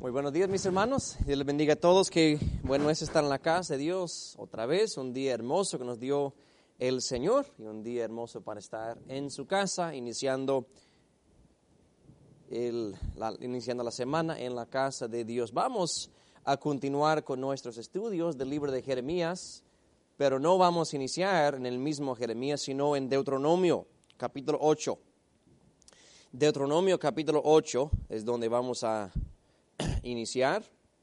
Muy buenos días, mis hermanos. Dios les bendiga a todos. Qué bueno es estar en la casa de Dios otra vez. Un día hermoso que nos dio el Señor y un día hermoso para estar en su casa, iniciando la semana en la casa de Dios. Vamos a continuar con nuestros estudios del libro de Jeremías, pero no vamos a iniciar en el mismo Jeremías, sino en Deuteronomio, capítulo 8. Deuteronomio, capítulo 8, es donde vamos a iniciar.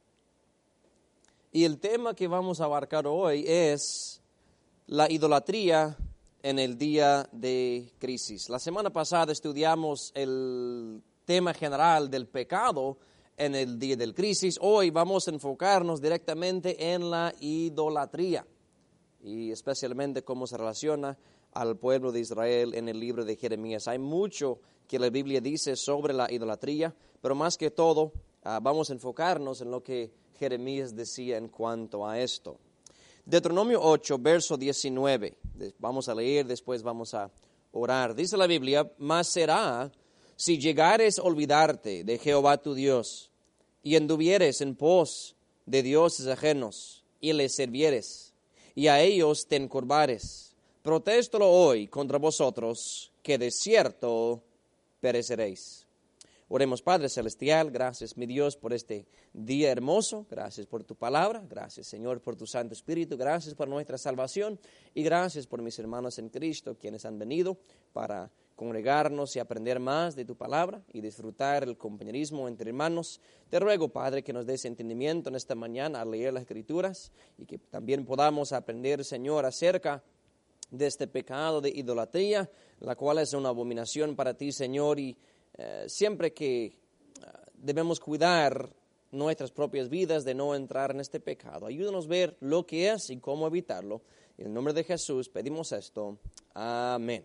Y el tema que vamos a abarcar hoy es la idolatría en el día de crisis. La semana pasada estudiamos el tema general del pecado en el día de crisis. Hoy vamos a enfocarnos directamente en la idolatría y especialmente cómo se relaciona al pueblo de Israel en el libro de Jeremías. Hay mucho que la Biblia dice sobre la idolatría, pero más que todo vamos a enfocarnos en lo que Jeremías decía en cuanto a esto. Deuteronomio 8, verso 19. Vamos a leer, después vamos a orar. Dice la Biblia: mas será si llegares a olvidarte de Jehová tu Dios y anduvieres en pos de dioses ajenos y les servieres y a ellos te encorvares. Protéstalo hoy contra vosotros, que de cierto pereceréis. Oremos. Padre Celestial, gracias, mi Dios, por este día hermoso. Gracias por tu palabra. Gracias, Señor, por tu Santo Espíritu. Gracias por nuestra salvación. Y gracias por mis hermanos en Cristo, quienes han venido para congregarnos y aprender más de tu palabra y disfrutar el compañerismo entre hermanos. Te ruego, Padre, que nos des entendimiento en esta mañana al leer las Escrituras y que también podamos aprender, Señor, acerca de este pecado de idolatría, la cual es una abominación para ti, Señor, y siempre que debemos cuidar nuestras propias vidas de no entrar en este pecado. Ayúdanos a ver lo que es y cómo evitarlo. En el nombre de Jesús pedimos esto. Amén.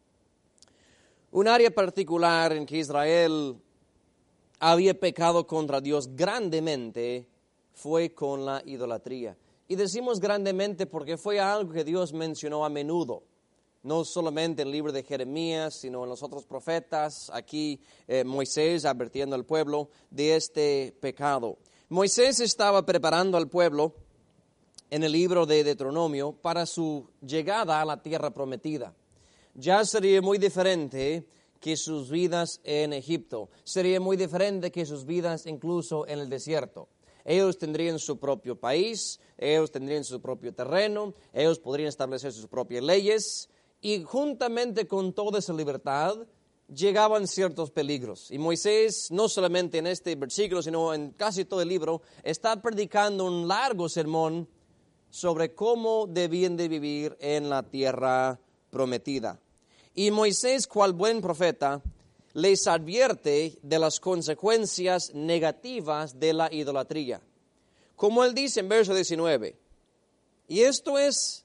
Un área particular en que Israel había pecado contra Dios grandemente fue con la idolatría. Y decimos grandemente porque fue algo que Dios mencionó a menudo. No solamente en el libro de Jeremías, sino en los otros profetas. Aquí Moisés advirtiendo al pueblo de este pecado. Moisés estaba preparando al pueblo en el libro de Deuteronomio para su llegada a la tierra prometida. Ya sería muy diferente que sus vidas en Egipto. Sería muy diferente que sus vidas incluso en el desierto. Ellos tendrían su propio país, ellos tendrían su propio terreno, ellos podrían establecer sus propias leyes. Y juntamente con toda esa libertad llegaban ciertos peligros. Y Moisés, no solamente en este versículo, sino en casi todo el libro, está predicando un largo sermón sobre cómo debían de vivir en la tierra prometida. Y Moisés, cual buen profeta, les advierte de las consecuencias negativas de la idolatría. Como él dice en verso 19, y esto es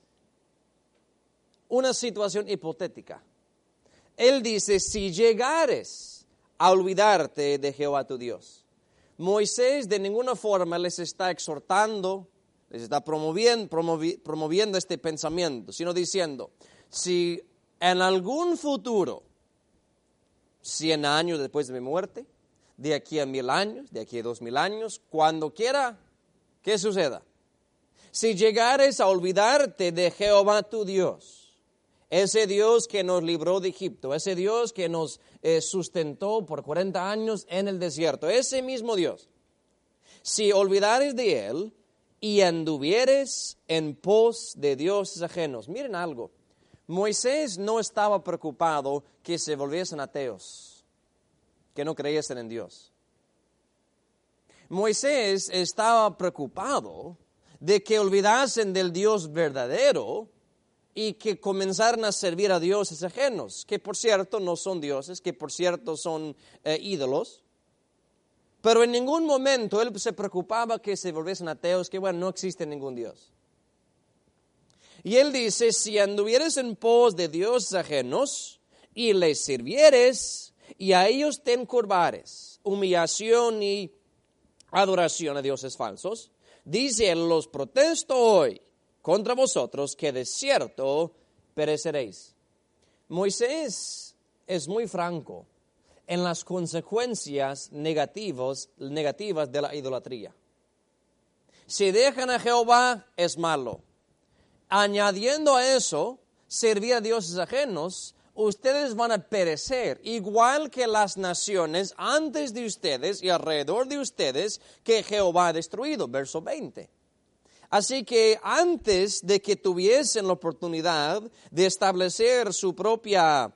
una situación hipotética. Él dice: si llegares a olvidarte de Jehová tu Dios. Moisés de ninguna forma les está exhortando, les está promoviendo este pensamiento, sino diciendo: si en algún futuro, 100 años después de mi muerte, de aquí a 1000 años, de aquí a 2000 años, cuando quiera que suceda, si llegares a olvidarte de Jehová tu Dios, ese Dios que nos libró de Egipto, ese Dios que nos sustentó por 40 años en el desierto, ese mismo Dios, si olvidares de Él y anduvieres en pos de dioses ajenos. Miren algo, Moisés no estaba preocupado que se volviesen ateos, que no creyesen en Dios. Moisés estaba preocupado de que olvidasen del Dios verdadero y que comenzaran a servir a dioses ajenos, que por cierto no son dioses, que por cierto son ídolos. Pero en ningún momento él se preocupaba que se volviesen ateos, que bueno, no existe ningún Dios. Y él dice: si anduvieres en pos de dioses ajenos y les sirvieres y a ellos te encorvares, humillación y adoración a dioses falsos, dice él: los protesto hoy contra vosotros, que de cierto pereceréis. Moisés es muy franco. en las consecuencias negativas de la idolatría. Si dejan a Jehová, es malo. Añadiendo a eso, servir a dioses ajenos, ustedes van a perecer, igual que las naciones antes de ustedes y alrededor de ustedes que Jehová ha destruido. Verso 20. Así que antes de que tuviesen la oportunidad de establecer sus propias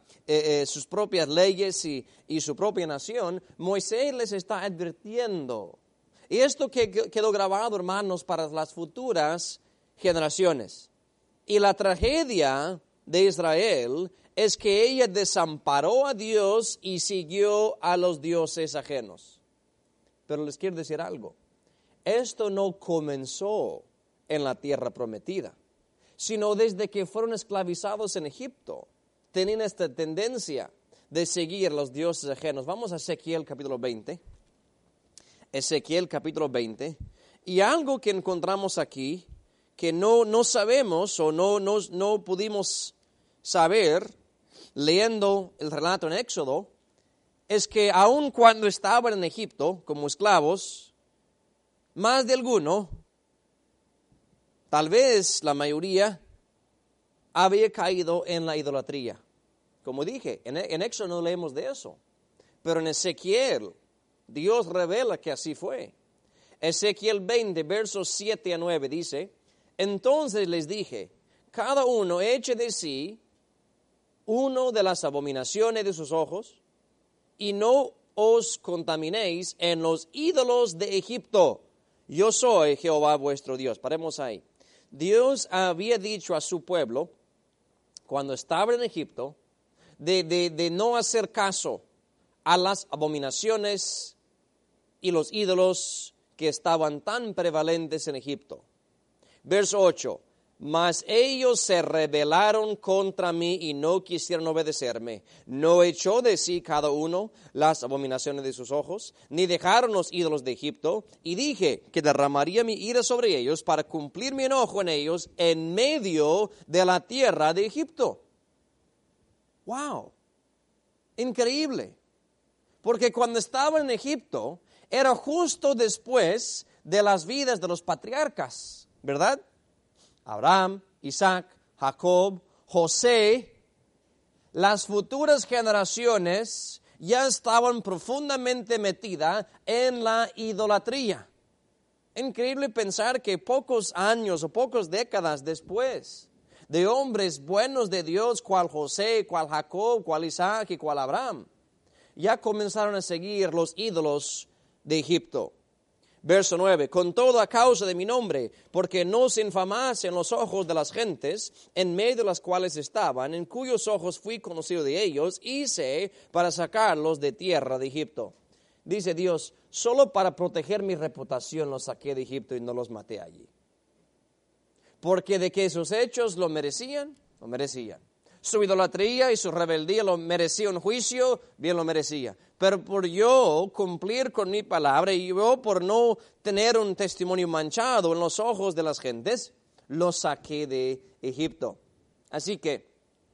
leyes y su propia nación, Moisés les está advirtiendo. Y esto quedó grabado, hermanos, para las futuras generaciones. Y la tragedia de Israel es que ella desamparó a Dios y siguió a los dioses ajenos. Pero les quiero decir algo. Esto no comenzó en la tierra prometida, sino desde que fueron esclavizados en Egipto. Tenían esta tendencia de seguir a los dioses ajenos. Vamos a Ezequiel capítulo 20. Ezequiel capítulo 20. Y algo que encontramos aquí que no sabemos o no pudimos saber leyendo el relato en Éxodo, es que aun cuando estaban en Egipto como esclavos, más de alguno, tal vez la mayoría, había caído en la idolatría. Como dije, en Éxodo no leemos de eso, pero en Ezequiel Dios revela que así fue. Ezequiel 20, versos 7 a 9 dice: entonces les dije, cada uno eche de sí uno de las abominaciones de sus ojos, y no os contaminéis en los ídolos de Egipto. Yo soy Jehová vuestro Dios. Paremos ahí. Dios había dicho a su pueblo, cuando estaba en Egipto, de no hacer caso a las abominaciones y los ídolos que estaban tan prevalentes en Egipto. Verso 8. Mas ellos se rebelaron contra mí y no quisieron obedecerme. No echó de sí cada uno las abominaciones de sus ojos, ni dejaron los ídolos de Egipto. Y dije que derramaría mi ira sobre ellos para cumplir mi enojo en ellos en medio de la tierra de Egipto. ¡Wow! Increíble. Porque cuando estaban en Egipto, era justo después de las vidas de los patriarcas, ¿verdad? Abraham, Isaac, Jacob, José. Las futuras generaciones ya estaban profundamente metidas en la idolatría. Increíble pensar que pocos años o pocas décadas después de hombres buenos de Dios, cual José, cual Jacob, cual Isaac y cual Abraham, ya comenzaron a seguir los ídolos de Egipto. Verso 9, con todo a causa de mi nombre, porque no se infamase en los ojos de las gentes, en medio de las cuales estaban, en cuyos ojos fui conocido de ellos, hice para sacarlos de tierra de Egipto. Dice Dios, solo para proteger mi reputación los saqué de Egipto y no los maté allí. Porque de que sus hechos lo merecían, lo merecían. Su idolatría y su rebeldía lo merecía un juicio, bien lo merecía. Pero por yo cumplir con mi palabra y yo por no tener un testimonio manchado en los ojos de las gentes, lo saqué de Egipto. Así que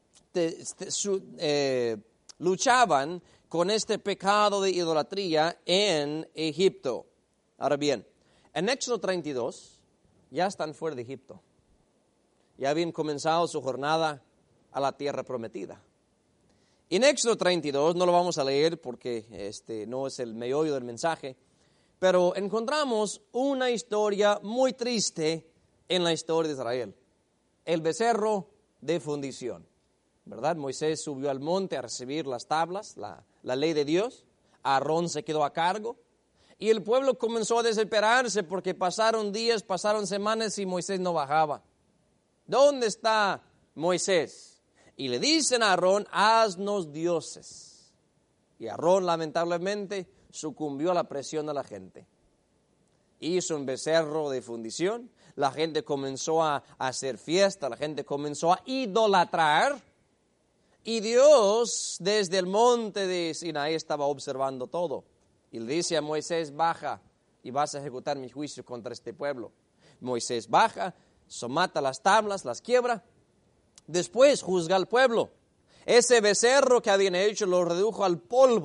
luchaban con este pecado de idolatría en Egipto. Ahora bien, en Éxodo 32 ya están fuera de Egipto. Ya habían comenzado su jornada a la tierra prometida. Y en Éxodo 32, no lo vamos a leer porque no es el meollo del mensaje, pero encontramos una historia muy triste en la historia de Israel. El becerro de fundición, ¿verdad? Moisés subió al monte a recibir las tablas, la ley de Dios. Aarón se quedó a cargo. Y el pueblo comenzó a desesperarse porque pasaron días, pasaron semanas y Moisés no bajaba. ¿Dónde está Moisés? Y le dicen a Aarón, haznos dioses. Y Aarón lamentablemente sucumbió a la presión de la gente. Hizo un becerro de fundición, la gente comenzó a hacer fiesta, la gente comenzó a idolatrar. Y Dios desde el monte de Sinaí estaba observando todo. Y le dice a Moisés, baja y vas a ejecutar mi juicio contra este pueblo. Moisés baja, somata las tablas, las quiebra. Después juzga al pueblo. Ese becerro que habían hecho lo redujo al polvo.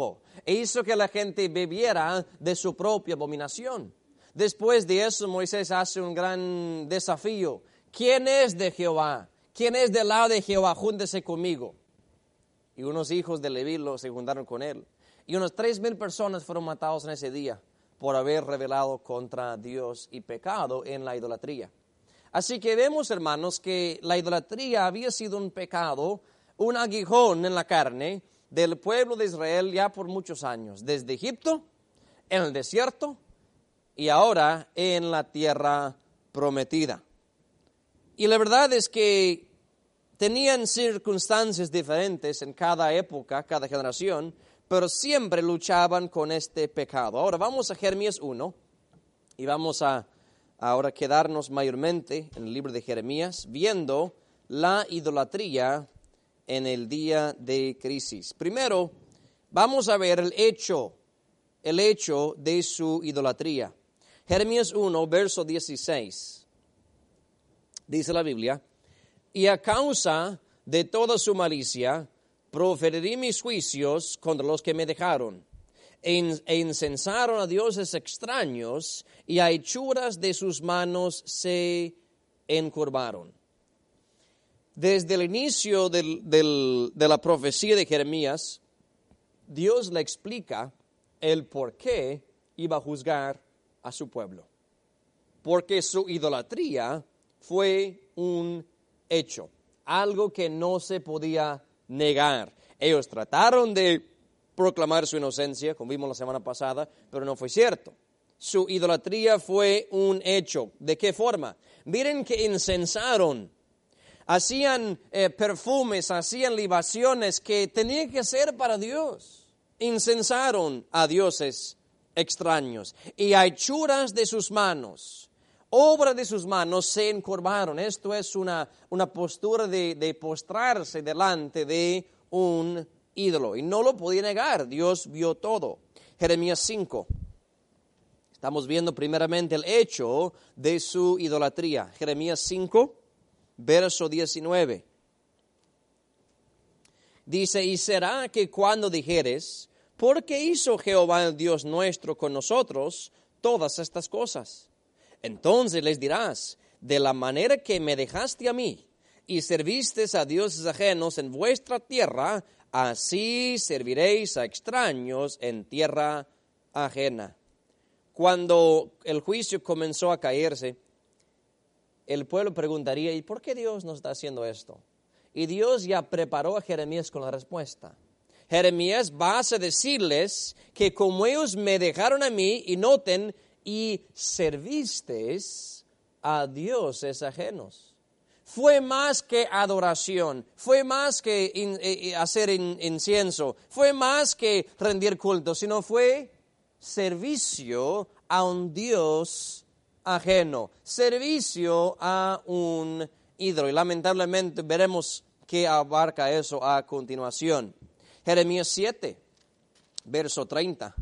e hizo que la gente bebiera de su propia abominación. Después de eso, Moisés hace un gran desafío. ¿Quién es de Jehová? ¿Quién es del lado de Jehová? Júntese conmigo. Y unos hijos de Leví se juntaron con él. Y unas 3,000 personas fueron matados en ese día por haber rebelado contra Dios y pecado en la idolatría. Así que vemos, hermanos, que la idolatría había sido un pecado, un aguijón en la carne del pueblo de Israel ya por muchos años, desde Egipto, en el desierto y ahora en la tierra prometida. Y la verdad es que tenían circunstancias diferentes en cada época, cada generación, pero siempre luchaban con este pecado. Ahora vamos a Jeremías 1 y vamos a ahora quedarnos mayormente en el libro de Jeremías, viendo la idolatría en el día de crisis. Primero, vamos a ver el hecho de su idolatría. Jeremías 1, verso 16. Dice la Biblia, y a causa de toda su malicia, proferiré mis juicios contra los que me dejaron, e incensaron a dioses extraños, y a hechuras de sus manos se encurvaron. Desde el inicio de la profecía de Jeremías, Dios le explica el por qué iba a juzgar a su pueblo. Porque su idolatría fue un hecho, algo que no se podía negar. Ellos trataron de proclamar su inocencia, como vimos la semana pasada, pero no fue cierto. Su idolatría fue un hecho. ¿De qué forma? Miren que incensaron, hacían perfumes, hacían libaciones que tenían que ser para Dios. Incensaron a dioses extraños y a hechuras de sus manos. Obra de sus manos se encorvaron. Esto es una postura de postrarse delante de un ídolo. Y no lo podía negar. Dios vio todo. Jeremías 5. Estamos viendo primeramente el hecho de su idolatría. Jeremías 5, verso 19. Dice, y será que cuando dijeres, ¿por qué hizo Jehová el Dios nuestro con nosotros todas estas cosas? Entonces les dirás, de la manera que me dejaste a mí y servisteis a dioses ajenos en vuestra tierra, así serviréis a extraños en tierra ajena. Cuando el juicio comenzó a caerse, el pueblo preguntaría, ¿y por qué Dios nos está haciendo esto? Y Dios ya preparó a Jeremías con la respuesta. Jeremías va a decirles que como ellos me dejaron a mí, y noten, y servisteis a dioses ajenos. Fue más que adoración, fue más que hacer incienso, fue más que rendir culto, sino fue servicio a un Dios ajeno, servicio a un ídolo. Y lamentablemente veremos qué abarca eso a continuación. Jeremías 7, verso 30.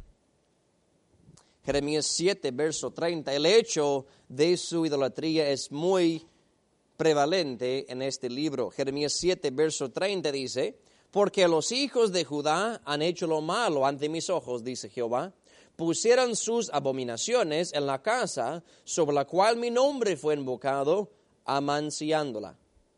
Jeremías 7, verso 30. El hecho de su idolatría es muy prevalente en este libro. Jeremías 7, verso 30 dice, porque los hijos de Judá han hecho lo malo ante mis ojos, dice Jehová, pusieron sus abominaciones en la casa sobre la cual mi nombre fue invocado, amanciándola.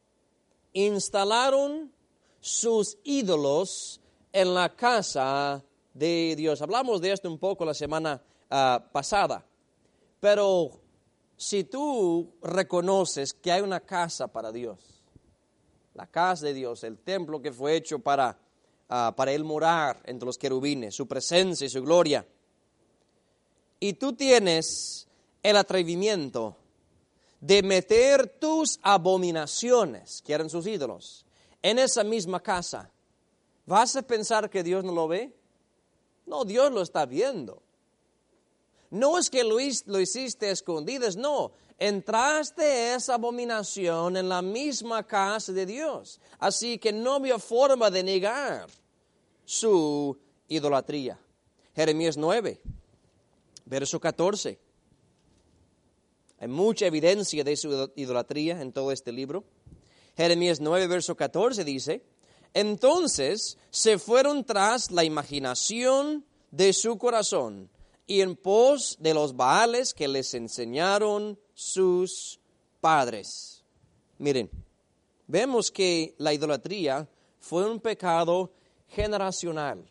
Instalaron sus ídolos en la casa de Dios. Hablamos de esto un poco la semana pasada, pero si tú reconoces que hay una casa para Dios, la casa de Dios, el templo que fue hecho para Él morar entre los querubines, su presencia y su gloria, y tú tienes el atrevimiento de meter tus abominaciones, que eran sus ídolos, en esa misma casa, ¿vas a pensar que Dios no lo ve? No, Dios lo está viendo. No es que lo hiciste a escondidas, no. Entraste esa abominación en la misma casa de Dios. Así que no había forma de negar su idolatría. Jeremías 9, verso 14. Hay mucha evidencia de su idolatría en todo este libro. Jeremías 9, verso 14 dice, entonces se fueron tras la imaginación de su corazón y en pos de los Baales que les enseñaron sus padres. Miren, vemos que la idolatría fue un pecado generacional.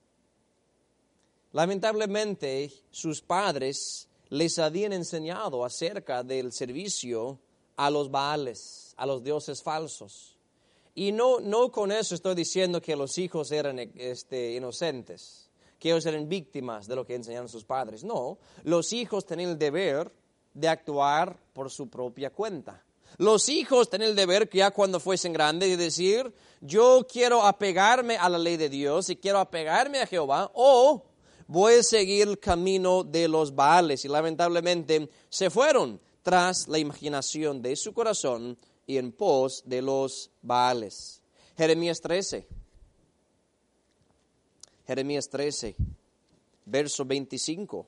Lamentablemente, sus padres les habían enseñado acerca del servicio a los Baales, a los dioses falsos. Y no con eso estoy diciendo que los hijos eran inocentes, que ellos eran víctimas de lo que enseñaron sus padres. No, los hijos tenían el deber de actuar por su propia cuenta. Los hijos tenían el deber que ya cuando fuesen grandes de decir, yo quiero apegarme a la ley de Dios y quiero apegarme a Jehová, o voy a seguir el camino de los Baales. Y lamentablemente se fueron tras la imaginación de su corazón y en pos de los Baales. Jeremías 13, verso 25.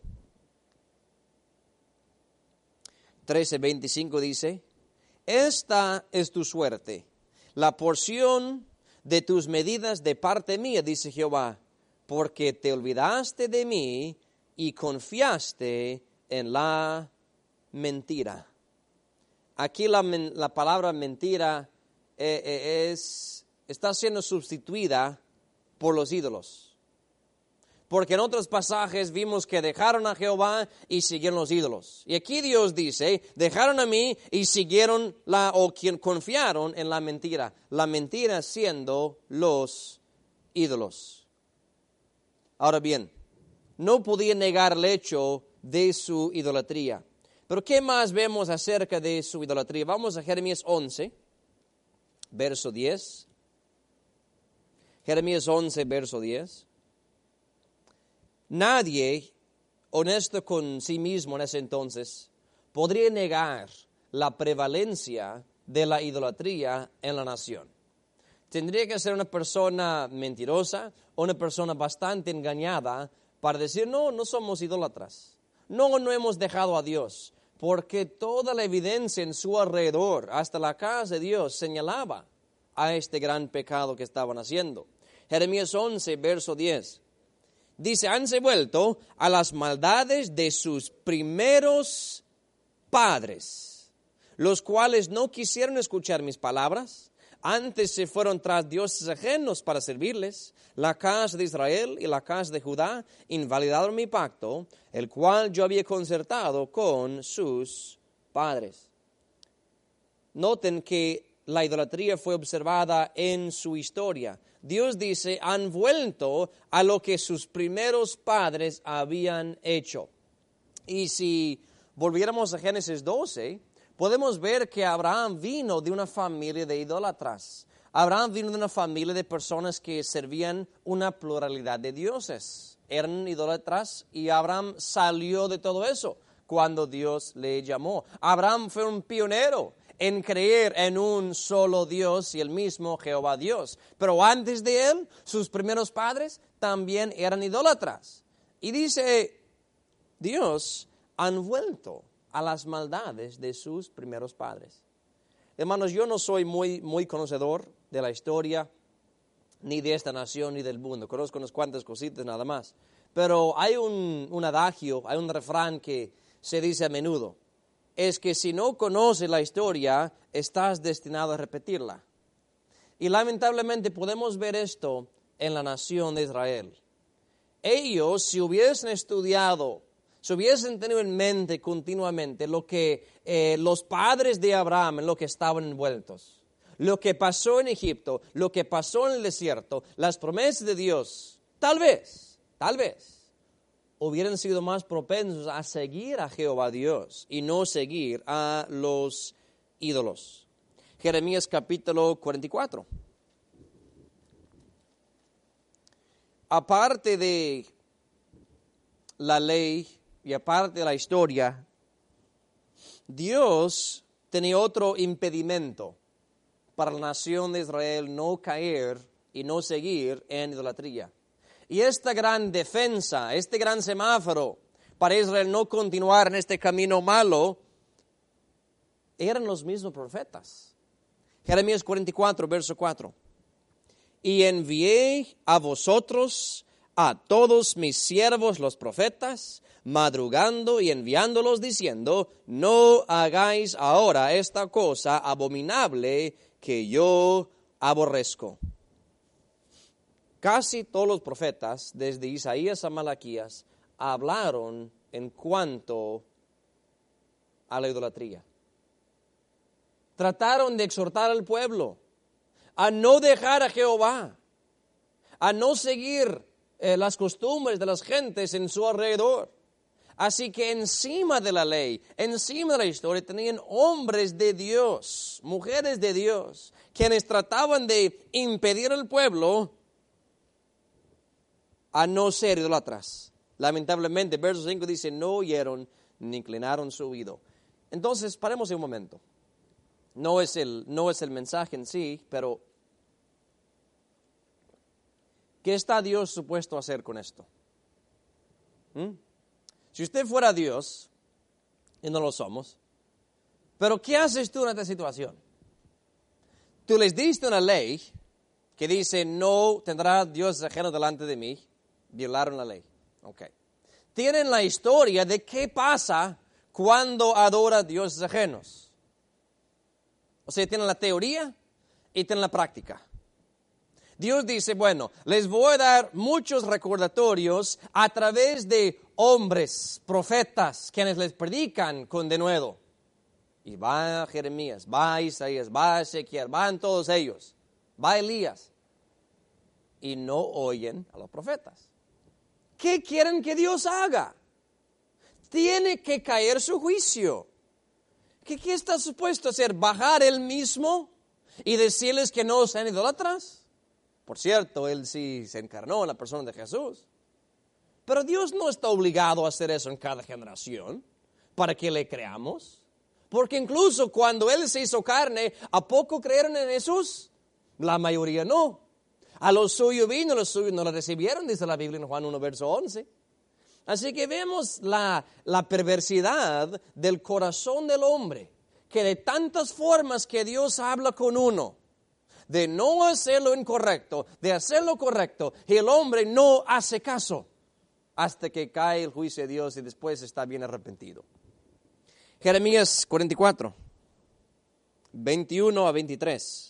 13:25 dice, esta es tu suerte, la porción de tus medidas de parte mía, dice Jehová, porque te olvidaste de mí y confiaste en la mentira. Aquí la palabra mentira está siendo sustituida por los ídolos. Porque en otros pasajes vimos que dejaron a Jehová y siguieron los ídolos. Y aquí Dios dice, dejaron a mí y siguieron confiaron en la mentira. La mentira siendo los ídolos. Ahora bien, no podía negar el hecho de su idolatría. Pero ¿qué más vemos acerca de su idolatría? Vamos a Jeremías 11, verso 10. Jeremías 11, verso 10. Nadie honesto con sí mismo en ese entonces podría negar la prevalencia de la idolatría en la nación. Tendría que ser una persona mentirosa o una persona bastante engañada para decir, no somos idólatras. No hemos dejado a Dios, porque toda la evidencia en su alrededor, hasta la casa de Dios, señalaba a este gran pecado que estaban haciendo. Jeremías 11, verso 10. Dice, hanse vuelto a las maldades de sus primeros padres, los cuales no quisieron escuchar mis palabras, antes se fueron tras dioses ajenos para servirles. La casa de Israel y la casa de Judá invalidaron mi pacto, el cual yo había concertado con sus padres. Noten que la idolatría fue observada en su historia. Dios dice, han vuelto a lo que sus primeros padres habían hecho. Y si volviéramos a Génesis 12, podemos ver que Abraham vino de una familia de idólatras. Abraham vino de una familia de personas que servían una pluralidad de dioses. Eran idólatras y Abraham salió de todo eso cuando Dios le llamó. Abraham fue un pionero en creer en un solo Dios y el mismo Jehová Dios. Pero antes de él, sus primeros padres también eran idólatras. Y dice Dios, han vuelto a las maldades de sus primeros padres. Hermanos, yo no soy muy conocedor de la historia, ni de esta nación, ni del mundo. Conozco unas cuantas cositas nada más. Pero hay un adagio, hay un refrán que se dice a menudo. Es que si no conoces la historia, estás destinado a repetirla. Y lamentablemente podemos ver esto en la nación de Israel. Ellos, si hubiesen estudiado, si hubiesen tenido en mente continuamente lo que los padres de Abraham, en lo que estaban envueltos, lo que pasó en Egipto, lo que pasó en el desierto, las promesas de Dios, tal vez, hubieran sido más propensos a seguir a Jehová Dios y no seguir a los ídolos. Jeremías capítulo 44. Aparte de la ley y aparte de la historia, Dios tenía otro impedimento para la nación de Israel no caer y no seguir en idolatría. Y esta gran defensa, este gran semáforo para Israel no continuar en este camino malo, eran los mismos profetas. Jeremías 44, verso 4. Y envié a vosotros a todos mis siervos los profetas, madrugando y enviándolos diciendo, no hagáis ahora esta cosa abominable que yo aborrezco. Casi todos los profetas, desde Isaías a Malaquías, hablaron en cuanto a la idolatría. Trataron de exhortar al pueblo a no dejar a Jehová, a no seguir las costumbres de las gentes en su alrededor. Así que encima de la ley, encima de la historia, tenían hombres de Dios, mujeres de Dios, quienes trataban de impedir al pueblo a no ser idólatras. Lamentablemente, verso 5 dice, no oyeron ni inclinaron su oído. Entonces, paremos un momento. No es el mensaje en sí, pero ¿qué está Dios supuesto a hacer con esto? Si usted fuera Dios, y no lo somos, pero ¿qué haces tú en esta situación? Tú les diste una ley que dice, no tendrá Dios ajeno delante de mí. Violaron la ley. Okay. Tienen la historia de qué pasa cuando adora dioses ajenos. O sea, tienen la teoría y tienen la práctica. Dios dice, bueno, les voy a dar muchos recordatorios a través de hombres, profetas, quienes les predican con denuedo. Y va Jeremías, va Isaías, va Ezequiel, van todos ellos, va Elías. Y no oyen a los profetas. ¿Qué quieren que Dios haga? Tiene que caer su juicio. ¿Qué está supuesto a hacer? ¿Bajar él mismo y decirles que no sean idólatras? Por cierto, él sí se encarnó en la persona de Jesús. Pero Dios no está obligado a hacer eso en cada generación para que le creamos. Porque incluso cuando él se hizo carne, ¿a poco creyeron en Jesús? La mayoría no. A los suyos vino, los suyos no lo recibieron, dice la Biblia en Juan 1, verso 11. Así que vemos la perversidad del corazón del hombre, que de tantas formas que Dios habla con uno, de no hacer lo incorrecto, de hacer lo correcto, y el hombre no hace caso, hasta que cae el juicio de Dios y después está bien arrepentido. Jeremías 44, 21 a 23.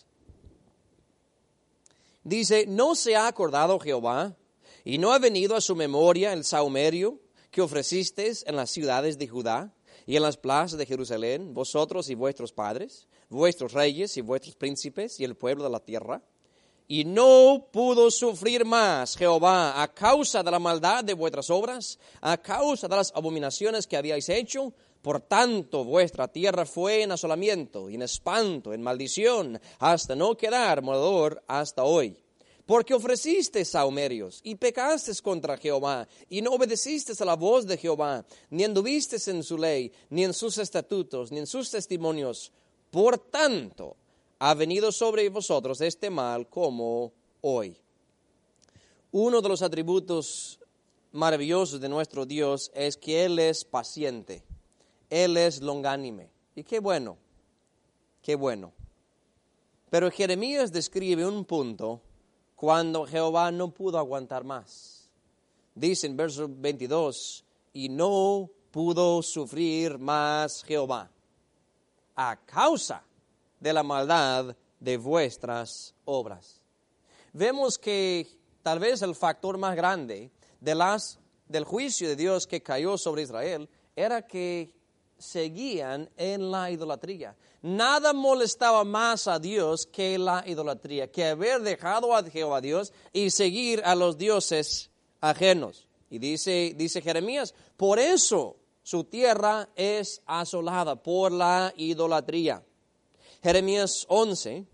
Dice, ¿no se ha acordado Jehová y no ha venido a su memoria el sahumerio que ofrecisteis en las ciudades de Judá y en las plazas de Jerusalén, vosotros y vuestros padres, vuestros reyes y vuestros príncipes y el pueblo de la tierra? Y no pudo sufrir más Jehová a causa de la maldad de vuestras obras, a causa de las abominaciones que habíais hecho. Por tanto, vuestra tierra fue en asolamiento, y en espanto, en maldición, hasta no quedar morador hasta hoy. Porque ofrecisteis sahumerios, y pecasteis contra Jehová, y no obedecisteis a la voz de Jehová, ni anduvisteis en su ley, ni en sus estatutos, ni en sus testimonios. Por tanto, ha venido sobre vosotros este mal como hoy. Uno de los atributos maravillosos de nuestro Dios es que Él es paciente. Él es longánime. Y qué bueno, qué bueno. Pero Jeremías describe un punto cuando Jehová no pudo aguantar más. Dice en verso 22, y no pudo sufrir más Jehová a causa de la maldad de vuestras obras. Vemos que tal vez el factor más grande del juicio de Dios que cayó sobre Israel era que seguían en la idolatría. Nada molestaba más a Dios que la idolatría, que haber dejado a Jehová Dios y seguir a los dioses ajenos. Y dice Jeremías, por eso su tierra es asolada por la idolatría. Jeremías 11.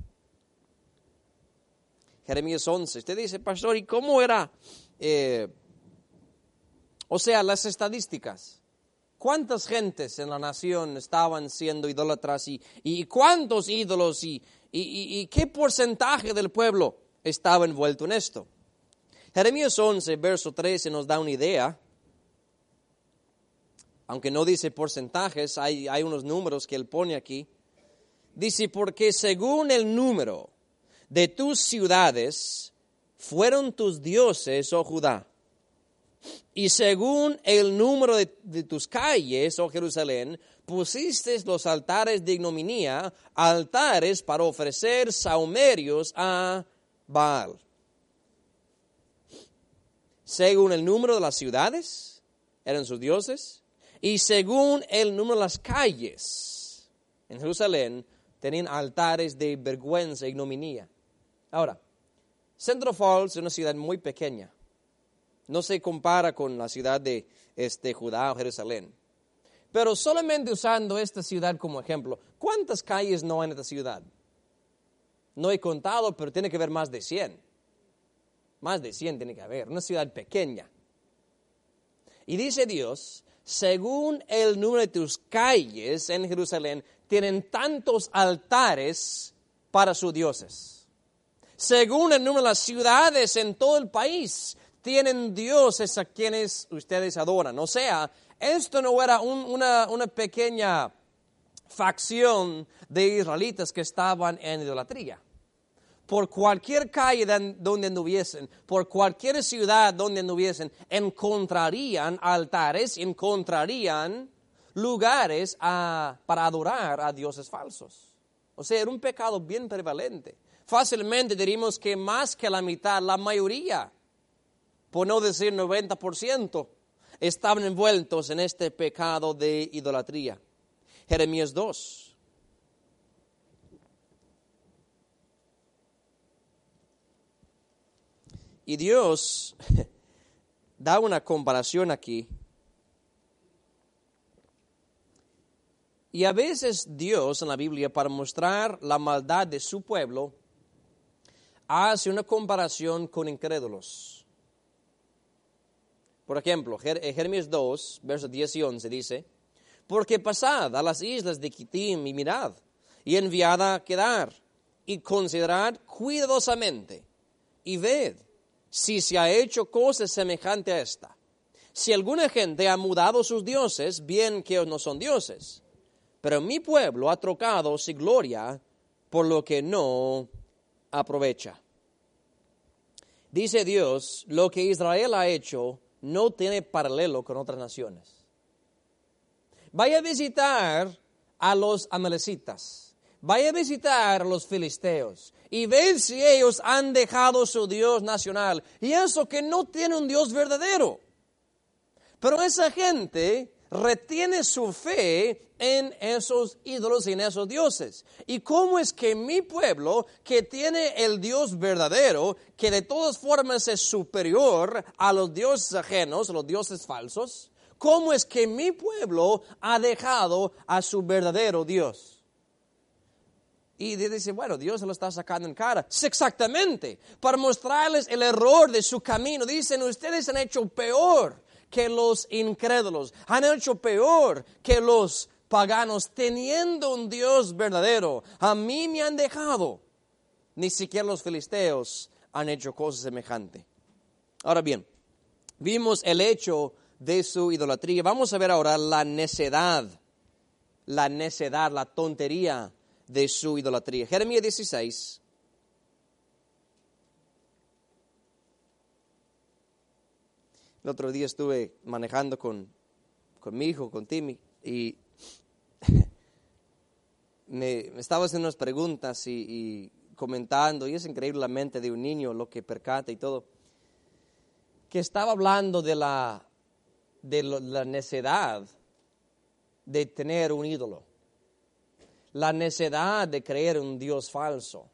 Usted dice, pastor, ¿y cómo era? Las estadísticas. ¿Cuántas gentes en la nación estaban siendo idólatras y cuántos ídolos y qué porcentaje del pueblo estaba envuelto en esto? Jeremías 11, verso 13 nos da una idea. Aunque no dice porcentajes, hay unos números que él pone aquí. Dice, porque según el número de tus ciudades fueron tus dioses, oh Judá. Y según el número de tus calles, oh Jerusalén, pusiste los altares de ignominia, altares para ofrecer sahumerios a Baal. Según el número de las ciudades, eran sus dioses, y según el número de las calles en Jerusalén, tenían altares de vergüenza e ignominia. Ahora, Central Falls es una ciudad muy pequeña. No se compara con la ciudad de Judá o Jerusalén. Pero solamente usando esta ciudad como ejemplo, ¿cuántas calles no hay en esta ciudad? No he contado, pero tiene que haber más de 100. Más de 100 tiene que haber, una ciudad pequeña. Y dice Dios, según el número de tus calles en Jerusalén, tienen tantos altares para sus dioses. Según el número de las ciudades en todo el país, tienen dioses a quienes ustedes adoran. O sea, esto no era una pequeña facción de israelitas que estaban en idolatría. Por cualquier calle donde anduviesen, por cualquier ciudad donde anduviesen, encontrarían altares, encontrarían lugares para adorar a dioses falsos. O sea, era un pecado bien prevalente. Fácilmente diríamos que más que la mitad, la mayoría, por no decir 90%, estaban envueltos en este pecado de idolatría. Jeremías 2. Y Dios da una comparación aquí. Y a veces Dios en la Biblia, para mostrar la maldad de su pueblo, hace una comparación con incrédulos. Por ejemplo, Jeremías 2, versos 10 y 11 dice, porque pasad a las islas de Quitim y mirad, y enviad a Kedar, y considerad cuidadosamente, y ved si se ha hecho cosa semejante a esta. Si alguna gente ha mudado sus dioses, bien que no son dioses, pero mi pueblo ha trocado su gloria por lo que no aprovecha. Dice Dios, lo que Israel ha hecho no tiene paralelo con otras naciones. Vaya a visitar a los amalecitas, vaya a visitar a los filisteos y ver si ellos han dejado su Dios nacional. Y eso que no tiene un Dios verdadero. Pero esa gente retiene su fe en esos ídolos y en esos dioses. ¿Y cómo es que mi pueblo, que tiene el Dios verdadero, que de todas formas es superior a los dioses ajenos, a los dioses falsos, cómo es que mi pueblo ha dejado a su verdadero Dios? Y dice, bueno, Dios se lo está sacando en cara. Sí, exactamente, para mostrarles el error de su camino. Dicen, ustedes han hecho peor que los incrédulos, han hecho peor que los paganos, teniendo un Dios verdadero. A mí me han dejado. Ni siquiera los filisteos han hecho cosas semejantes. Ahora bien, vimos el hecho de su idolatría. Vamos a ver ahora la necedad, la tontería de su idolatría. Jeremías 16. El otro día estuve manejando con mi hijo, con Timmy, y me estaba haciendo unas preguntas y comentando, y es increíble la mente de un niño, lo que percata y todo, que estaba hablando de la necedad de tener un ídolo, la necedad de creer en un Dios falso.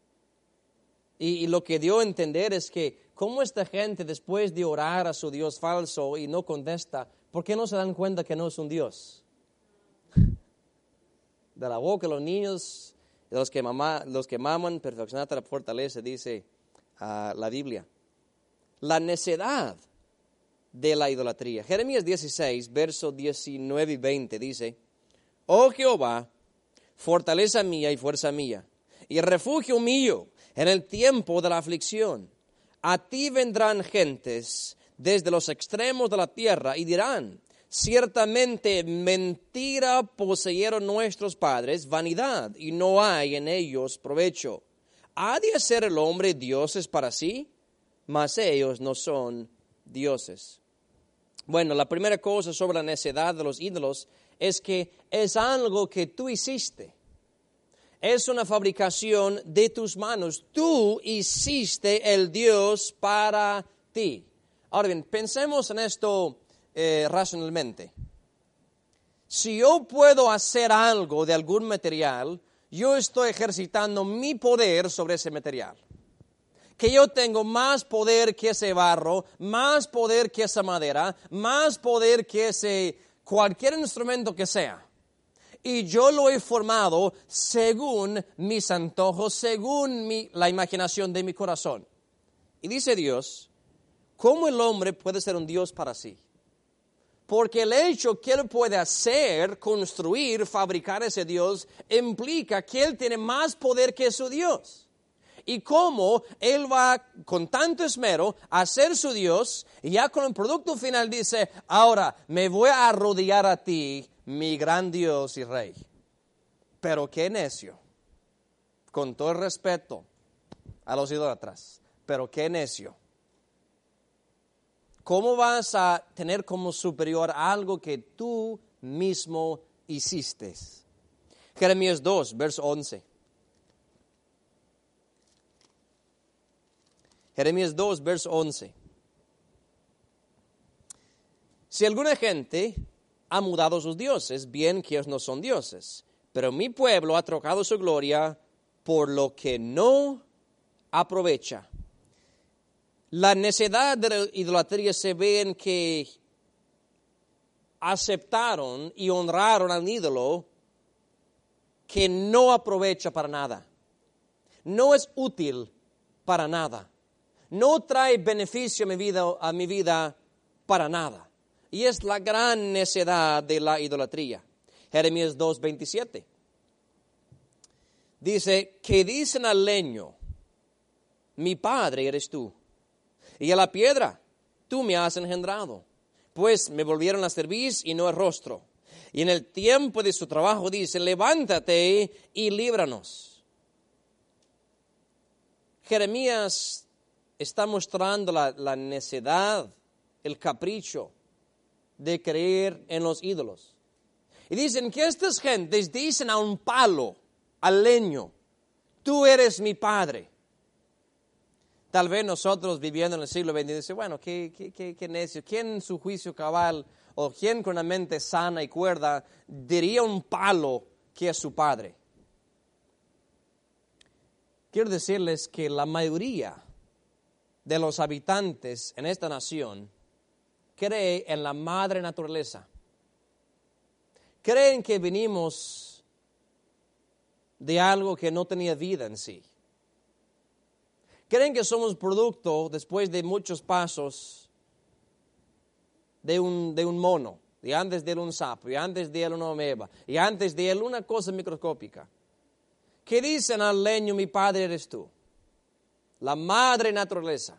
Y lo que dio a entender es que cómo esta gente, después de orar a su Dios falso y no contesta, ¿por qué no se dan cuenta que no es un Dios? De la boca de los niños, de los que maman, perfeccionad la fortaleza, dice la Biblia. La necedad de la idolatría. Jeremías 16, versos 19 y 20 dice, oh Jehová, fortaleza mía y fuerza mía, y refugio mío en el tiempo de la aflicción. A ti vendrán gentes desde los extremos de la tierra y dirán, ciertamente mentira poseyeron nuestros padres, vanidad, y no hay en ellos provecho. ¿Ha de hacer el hombre dioses para sí? Mas ellos no son dioses. Bueno, la primera cosa sobre la necedad de los ídolos es que es algo que tú hiciste. Es una fabricación de tus manos. Tú hiciste el Dios para ti. Ahora bien, pensemos en esto racionalmente. Si yo puedo hacer algo de algún material, yo estoy ejercitando mi poder sobre ese material. Que yo tengo más poder que ese barro, más poder que esa madera, más poder que ese cualquier instrumento que sea. Y yo lo he formado según mis antojos, según la imaginación de mi corazón. Y dice Dios, ¿cómo el hombre puede ser un Dios para sí? Porque el hecho que él puede hacer, construir, fabricar ese Dios, implica que él tiene más poder que su Dios. Y cómo él va con tanto esmero a hacer su Dios, y ya con el producto final dice, ahora me voy a arrodillar a ti, mi gran Dios y Rey. Pero qué necio, con todo el respeto a los idólatras, pero qué necio. ¿Cómo vas a tener como superior algo que tú mismo hiciste? Jeremías 2, verso 11. Jeremías 2, verso 11. Si alguna gente ha mudado sus dioses, bien que ellos no son dioses, pero mi pueblo ha trocado su gloria por lo que no aprovecha. La necedad de la idolatría se ve en que aceptaron y honraron al ídolo que no aprovecha para nada. No es útil para nada. No trae beneficio a mi vida para nada. Y es la gran necedad de la idolatría. Jeremías 2:27. Dice, que dicen al leño, mi padre eres tú. Y a la piedra, tú me has engendrado. Pues me volvieron a servir y no el rostro. Y en el tiempo de su trabajo dice, levántate y líbranos. Jeremías está mostrando la necedad, el capricho de creer en los ídolos. Y dicen que estas gentes dicen a un palo, al leño, tú eres mi padre. Tal vez nosotros viviendo en el siglo XX, dice, bueno, qué necio, ¿quién en su juicio cabal o quién con una mente sana y cuerda diría un palo que es su padre? Quiero decirles que la mayoría de los habitantes en esta nación cree en la madre naturaleza. Creen que venimos de algo que no tenía vida en sí. Creen que somos producto, después de muchos pasos, de un mono, y antes de él un sapo, y antes de él una ameba, y antes de él una cosa microscópica. ¿Qué dicen al leño, mi padre eres tú? La madre naturaleza.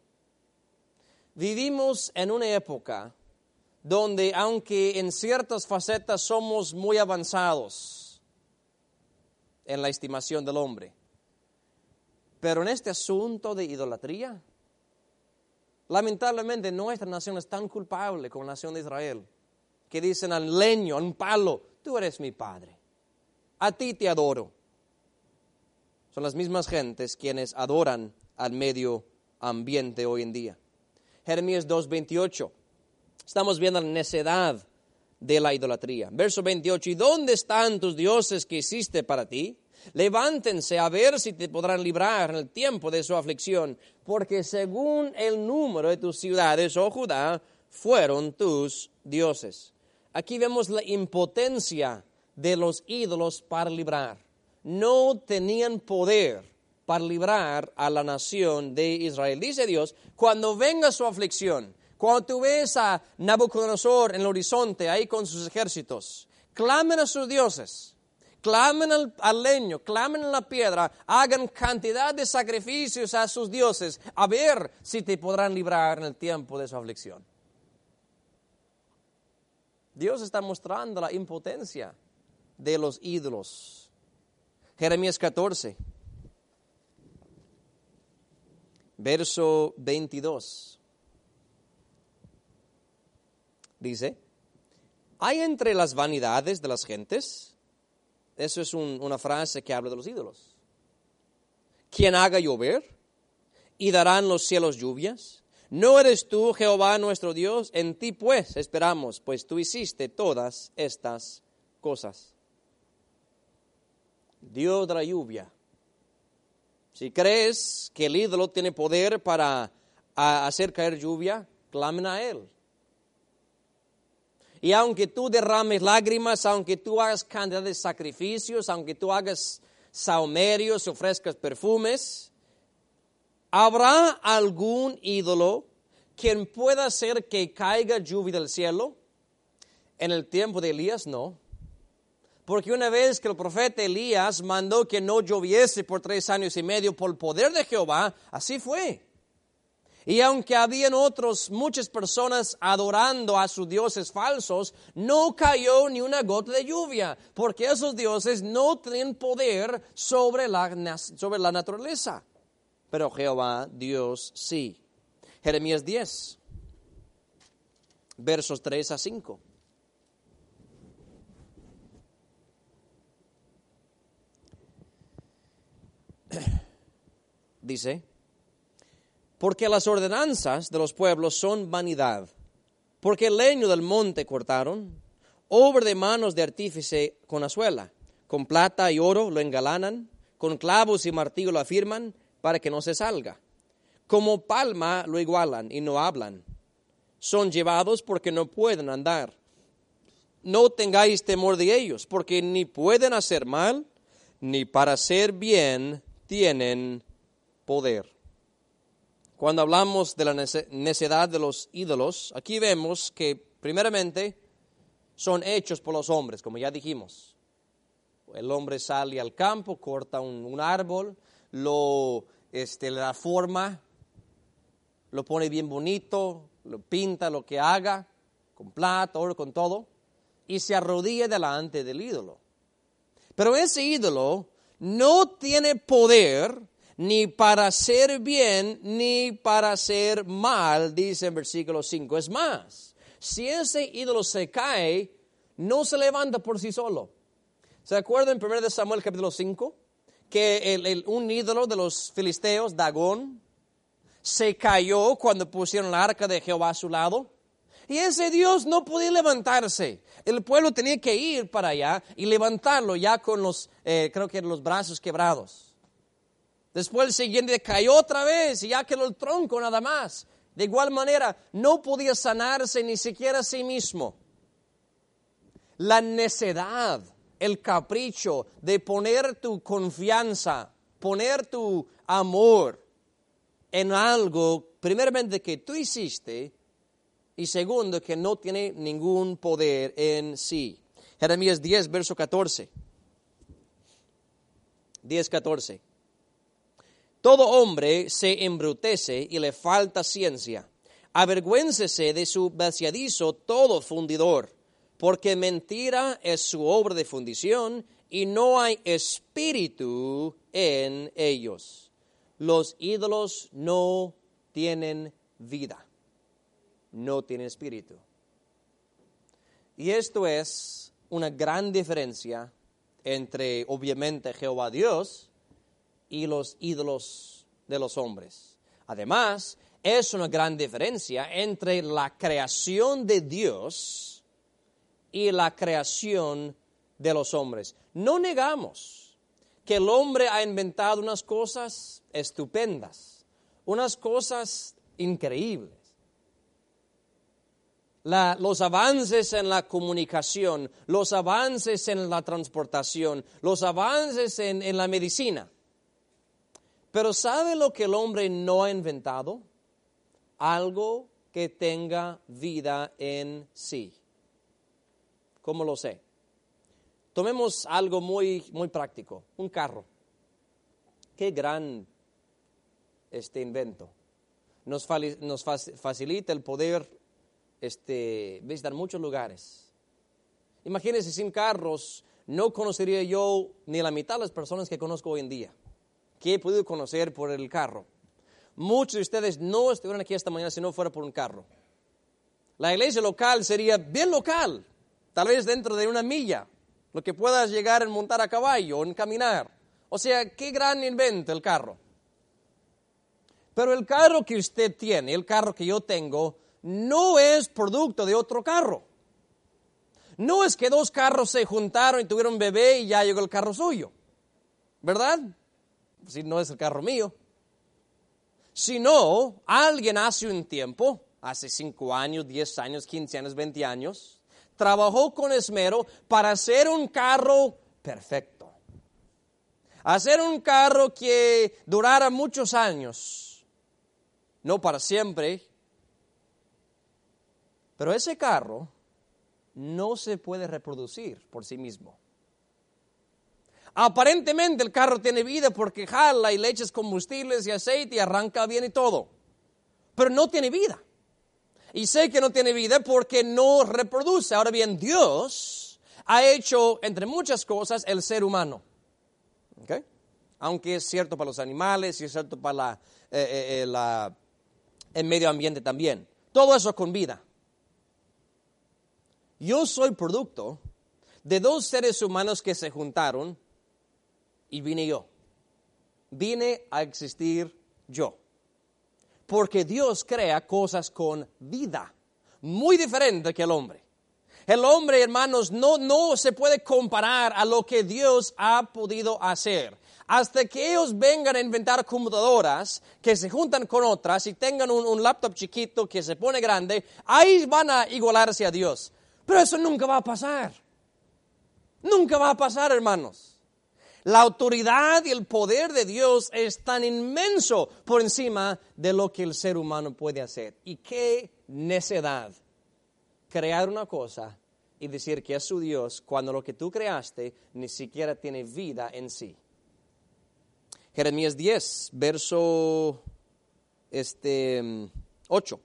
Vivimos en una época donde, aunque en ciertas facetas somos muy avanzados en la estimación del hombre, pero en este asunto de idolatría, lamentablemente nuestra nación es tan culpable como la nación de Israel, que dicen al leño, a un palo, tú eres mi padre, a ti te adoro. Son las mismas gentes quienes adoran al medio ambiente hoy en día. Jeremías 2:28, estamos viendo la necedad de la idolatría. Verso 28, ¿y dónde están tus dioses que hiciste para ti? Levántense a ver si te podrán librar en el tiempo de su aflicción, porque según el número de tus ciudades, oh Judá, fueron tus dioses. Aquí vemos la impotencia de los ídolos para librar. No tenían poder para librar a la nación de Israel. Dice Dios, cuando venga su aflicción, cuando tú ves a Nabucodonosor en el horizonte, ahí con sus ejércitos, clamen a sus dioses. Clamen al leño, clamen a la piedra, hagan cantidad de sacrificios a sus dioses, a ver si te podrán librar en el tiempo de su aflicción. Dios está mostrando la impotencia de los ídolos. Jeremías 14, verso 22. dice, ¿hay entre las vanidades de las gentes? Eso es una frase que habla de los ídolos. ¿Quién haga llover? ¿Y darán los cielos lluvias? ¿No eres tú, Jehová, nuestro Dios? En ti, pues, esperamos, pues tú hiciste todas estas cosas. Dios de la lluvia. Si crees que el ídolo tiene poder para hacer caer lluvia, clamen a Él. Y aunque tú derrames lágrimas, aunque tú hagas cantidad de sacrificios, aunque tú hagas sahumerios, ofrezcas perfumes, ¿habrá algún ídolo quien pueda hacer que caiga lluvia del cielo? En el tiempo de Elías, no. Porque una vez que el profeta Elías mandó que no lloviese por 3 años y medio por el poder de Jehová, así fue. Y aunque habían muchas personas adorando a sus dioses falsos, no cayó ni una gota de lluvia, porque esos dioses no tienen poder sobre la naturaleza. Pero Jehová, Dios, sí. Jeremías 10, versos 3 a 5. Dice, porque las ordenanzas de los pueblos son vanidad, porque el leño del monte cortaron, obra de manos de artífice con azuela, con plata y oro lo engalanan, con clavos y martillo lo afirman, para que no se salga. Como palma lo igualan y no hablan. Son llevados porque no pueden andar. No tengáis temor de ellos, porque ni pueden hacer mal, ni para hacer bien tienen poder. Cuando hablamos de la necedad de los ídolos, aquí vemos que primeramente son hechos por los hombres, como ya dijimos. El hombre sale al campo, corta un árbol, le da forma, lo pone bien bonito, lo pinta, lo que haga, con plata, oro, con todo, y se arrodilla delante del ídolo. Pero ese ídolo no tiene poder ni para hacer bien, ni para hacer mal, dice en versículo 5. Es más, si ese ídolo se cae, no se levanta por sí solo. ¿Se acuerdan en 1 Samuel capítulo 5? Que un ídolo de los filisteos, Dagón, se cayó cuando pusieron la arca de Jehová a su lado. Y ese Dios no podía levantarse. El pueblo tenía que ir para allá y levantarlo ya con los brazos quebrados. Después el siguiente cayó otra vez y ya quedó el tronco nada más. De igual manera, no podía sanarse ni siquiera a sí mismo. La necedad, el capricho de poner tu confianza, poner tu amor en algo, primeramente que tú hiciste y segundo que no tiene ningún poder en sí. Jeremías 10, verso 14. 10:14. Todo hombre se embrutece y le falta ciencia. Avergüéncese de su vaciadizo todo fundidor, porque mentira es su obra de fundición y no hay espíritu en ellos. Los ídolos no tienen vida, no tienen espíritu. Y esto es una gran diferencia entre, obviamente, Jehová Dios y los ídolos de los hombres. Además, es una gran diferencia entre la creación de Dios y la creación de los hombres. No negamos que el hombre ha inventado unas cosas estupendas, unas cosas increíbles. Los avances en la comunicación, los avances en la transportación, los avances en la medicina. Pero ¿sabe lo que el hombre no ha inventado? Algo que tenga vida en sí. ¿Cómo lo sé? Tomemos algo muy, muy práctico, un carro. Qué gran invento. Nos facilita el poder visitar muchos lugares. Imagínense, sin carros no conocería yo ni la mitad de las personas que conozco hoy en día, que he podido conocer por el carro. Muchos de ustedes no estuvieran aquí esta mañana si no fuera por un carro. La iglesia local sería bien local, tal vez dentro de 1 milla, lo que puedas llegar en montar a caballo o en caminar. O sea, qué gran invento el carro. Pero el carro que usted tiene, el carro que yo tengo, no es producto de otro carro. No es que 2 carros se juntaron y tuvieron un bebé y ya llegó el carro suyo, ¿verdad? Si no es el carro mío. Sino, alguien hace un tiempo, hace 5 años, 10 años, 15 años, 20 años, trabajó con esmero para hacer un carro perfecto. Hacer un carro que durara muchos años, no para siempre. Pero ese carro no se puede reproducir por sí mismo. Aparentemente el carro tiene vida porque jala y le echas combustibles y aceite y arranca bien y todo. Pero no tiene vida. Y sé que no tiene vida porque no reproduce. Ahora bien, Dios ha hecho, entre muchas cosas, el ser humano. ¿Okay? Aunque es cierto para los animales y es cierto para el medio ambiente también. Todo eso con vida. Yo soy producto de 2 seres humanos que se juntaron y vine yo. Vine a existir yo. Porque Dios crea cosas con vida, muy diferente que el hombre. El hombre, hermanos, no se puede comparar a lo que Dios ha podido hacer. Hasta que ellos vengan a inventar computadoras que se juntan con otras y tengan un laptop chiquito que se pone grande, ahí van a igualarse a Dios. Pero eso nunca va a pasar. Nunca va a pasar, hermanos. La autoridad y el poder de Dios es tan inmenso por encima de lo que el ser humano puede hacer. Y qué necedad crear una cosa y decir que es su Dios cuando lo que tú creaste ni siquiera tiene vida en sí. Jeremías 10, verso 8.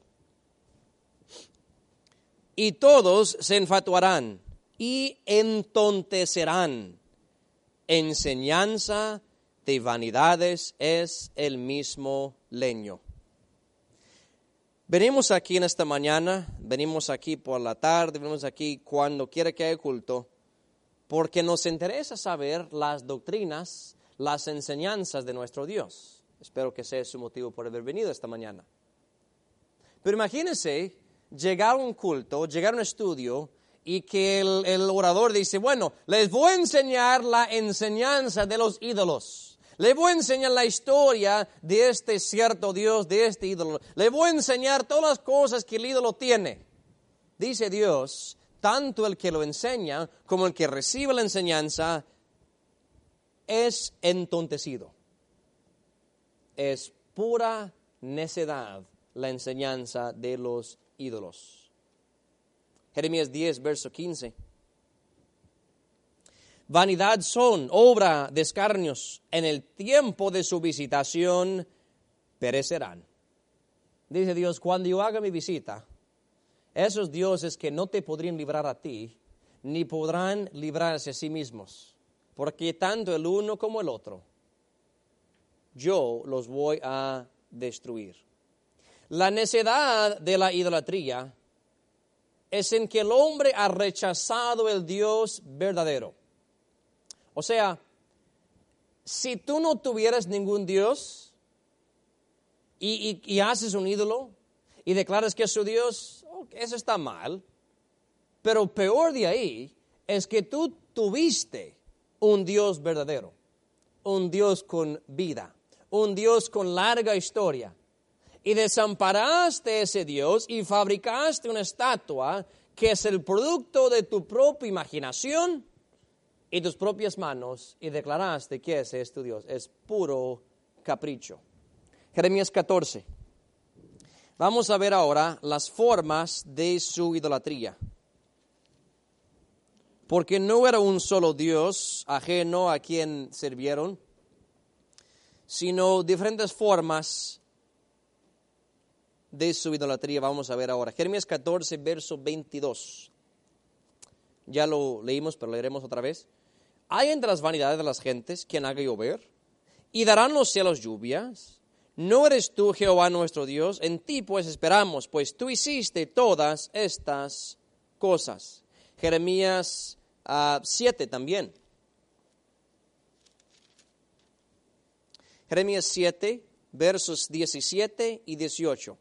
Y todos se enfatuarán y entontecerán. Enseñanza de vanidades es el mismo leño. Venimos aquí en esta mañana, venimos aquí por la tarde, venimos aquí cuando quiera que haya culto, porque nos interesa saber las doctrinas, las enseñanzas de nuestro Dios. Espero que sea su motivo por haber venido esta mañana. Pero imagínense llegar a un culto, llegar a un estudio y que el orador dice, bueno, les voy a enseñar la enseñanza de los ídolos. Les voy a enseñar la historia de este cierto Dios, de este ídolo. Les voy a enseñar todas las cosas que el ídolo tiene. Dice Dios, tanto el que lo enseña como el que recibe la enseñanza es entontecido. Es pura necedad la enseñanza de los ídolos. Jeremías 10, verso 15. Vanidad son, obra de escarnios, en el tiempo de su visitación perecerán. Dice Dios, cuando yo haga mi visita, esos dioses que no te podrían librar a ti, ni podrán librarse a sí mismos, porque tanto el uno como el otro, yo los voy a destruir. La necedad de la idolatría es en que el hombre ha rechazado el Dios verdadero. O sea, si tú no tuvieras ningún Dios y haces un ídolo y declaras que es su Dios, eso está mal. Pero peor de ahí es que tú tuviste un Dios verdadero, un Dios con vida, un Dios con larga historia. Y desamparaste ese Dios y fabricaste una estatua que es el producto de tu propia imaginación y tus propias manos y declaraste que ese es tu Dios. Es puro capricho. Jeremías 14. Vamos a ver ahora las formas de su idolatría. Porque no era un solo Dios ajeno a quien sirvieron, sino diferentes formas de su idolatría. Vamos a ver ahora. Jeremías 14, verso 22. Ya lo leímos, pero leeremos otra vez. Hay entre las vanidades de las gentes quien haga llover, y darán los cielos lluvias, ¿No eres tú, Jehová nuestro Dios? En ti pues esperamos, pues tú hiciste todas estas cosas. Jeremías 7 también. Jeremías 7, versos 17 y 18.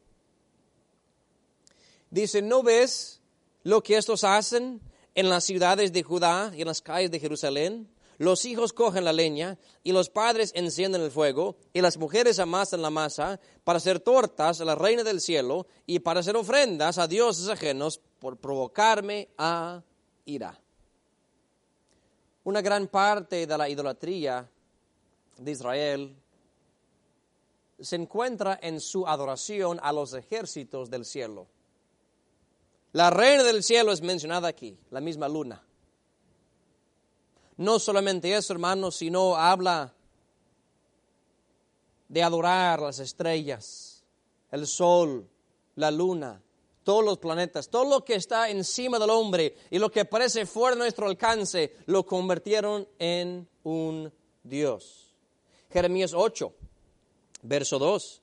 Dice, ¿no ves lo que estos hacen en las ciudades de Judá y en las calles de Jerusalén? Los hijos cogen la leña y los padres encienden el fuego y las mujeres amasan la masa para hacer tortas a la reina del cielo y para hacer ofrendas a dioses ajenos por provocarme a ira. Una gran parte de la idolatría de Israel se encuentra en su adoración a los ejércitos del cielo. La reina del cielo es mencionada aquí, la misma luna. No solamente eso, hermanos, sino habla de adorar las estrellas, el sol, la luna, todos los planetas, todo lo que está encima del hombre y lo que parece fuera de nuestro alcance, lo convirtieron en un Dios. Jeremías 8, verso 2.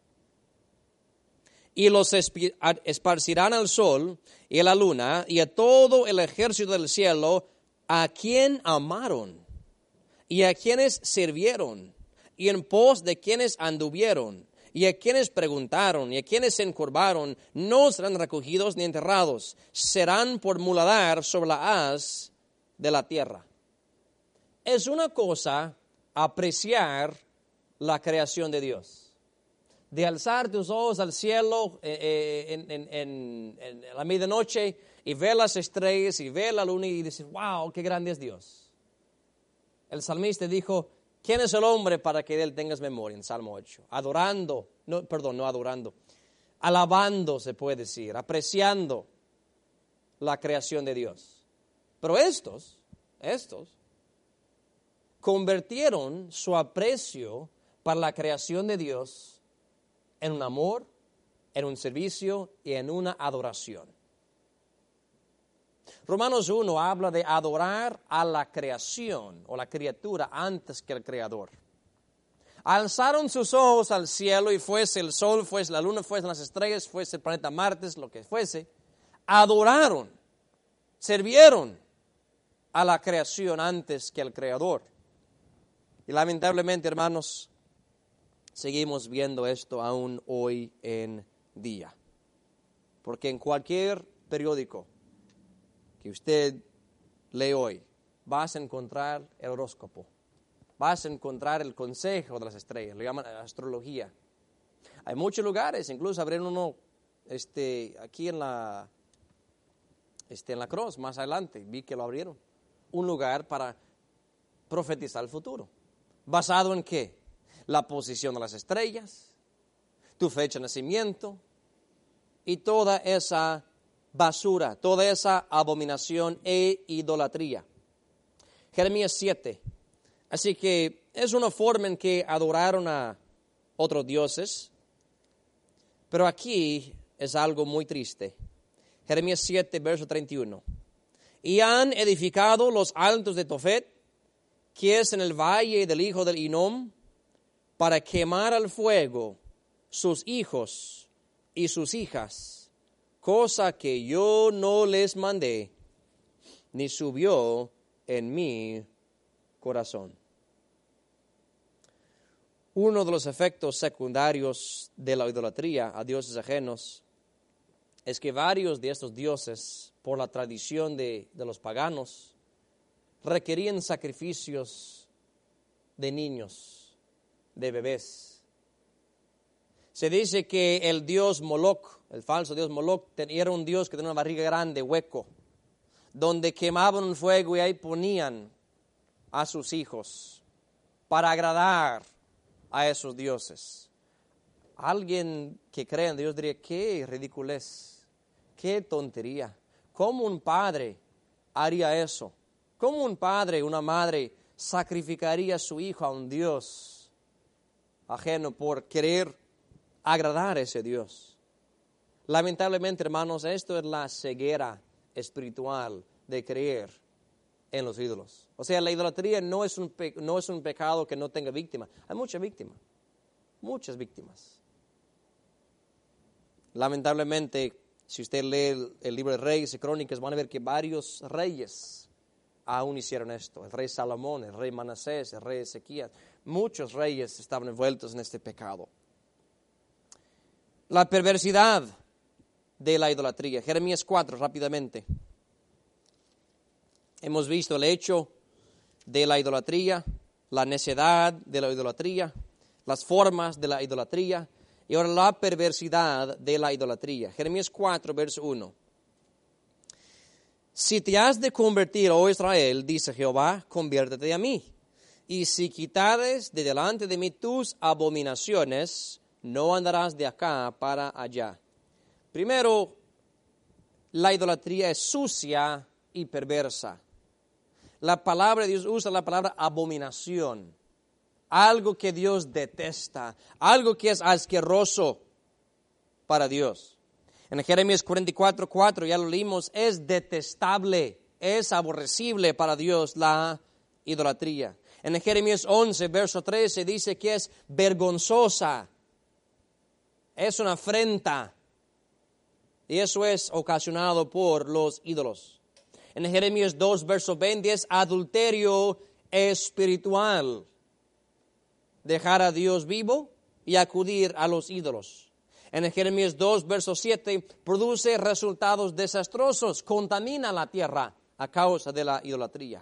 Y los esparcirán al sol y a la luna y a todo el ejército del cielo, a quien amaron y a quienes sirvieron y en pos de quienes anduvieron y a quienes preguntaron y a quienes se encorvaron, no serán recogidos ni enterrados, serán por muladar sobre la haz de la tierra. Es una cosa apreciar la creación de Dios, de alzar tus ojos al cielo en la medianoche y ver las estrellas y ver la luna y decir, wow, qué grande es Dios. El salmista dijo, ¿quién es el hombre para que de él tengas memoria? En Salmo 8. Alabando, se puede decir, apreciando la creación de Dios. Pero estos convirtieron su aprecio para la creación de Dios en un amor, en un servicio y en una adoración. Romanos 1 habla de adorar a la creación o la criatura antes que el Creador. Alzaron sus ojos al cielo y fuese el sol, fuese la luna, fuesen las estrellas, fuese el planeta Marte, lo que fuese. Adoraron, sirvieron a la creación antes que al Creador. Y lamentablemente, hermanos, seguimos viendo esto aún hoy en día. Porque en cualquier periódico que usted lee hoy, vas a encontrar el horóscopo, vas a encontrar el consejo de las estrellas, lo llaman astrología. Hay muchos lugares, incluso abrieron uno aquí en la Cross, más adelante, vi que lo abrieron, un lugar para profetizar el futuro. ¿Basado en qué? La posición de las estrellas, tu fecha de nacimiento y toda esa basura, toda esa abominación e idolatría. Jeremías 7. Así que es una forma en que adoraron a otros dioses, pero aquí es algo muy triste. Jeremías 7, verso 31. Y han edificado los altos de Tofet, que es en el valle del hijo del Hinnom, para quemar al fuego sus hijos y sus hijas, cosa que yo no les mandé, ni subió en mi corazón. Uno de los efectos secundarios de la idolatría a dioses ajenos es que varios de estos dioses, por la tradición de los paganos, requerían sacrificios de niños, de bebés. Se dice que el dios Moloch, el falso dios Moloch, era un dios que tenía una barriga grande, hueco, donde quemaban un fuego y ahí ponían a sus hijos para agradar a esos dioses. Alguien que cree en Dios diría, qué ridiculez, qué tontería. ¿Cómo un padre haría eso? ¿Cómo un padre, una madre sacrificaría a su hijo a un Dios ajeno por querer agradar a ese Dios? Lamentablemente, hermanos, esto es la ceguera espiritual de creer en los ídolos. O sea, la idolatría no es un pecado que no tenga víctima. Hay mucha víctima. muchas víctimas. Lamentablemente, si usted lee el libro de Reyes y Crónicas, van a ver que varios reyes aún hicieron esto. El rey Salomón, el rey Manasés, el rey Ezequías. Muchos reyes estaban envueltos en este pecado. La perversidad de la idolatría. Jeremías 4, rápidamente. Hemos visto el hecho de la idolatría, la necedad de la idolatría, las formas de la idolatría y ahora la perversidad de la idolatría. Jeremías 4, verso 1. Si te has de convertir, oh Israel, dice Jehová, conviértete a mí. Y si quitares de delante de mí tus abominaciones, no andarás de acá para allá. Primero, la idolatría es sucia y perversa. La palabra de Dios usa la palabra abominación. Algo que Dios detesta. Algo que es asqueroso para Dios. En Jeremías 44:4 ya lo leímos, es detestable, es aborrecible para Dios la idolatría. En Jeremías 11, verso 13 dice que es vergonzosa, es una afrenta. Y eso es ocasionado por los ídolos. En Jeremías 2, verso 20 es adulterio espiritual. Dejar a Dios vivo y acudir a los ídolos. En Jeremías 2, verso 7, produce resultados desastrosos, contamina la tierra a causa de la idolatría.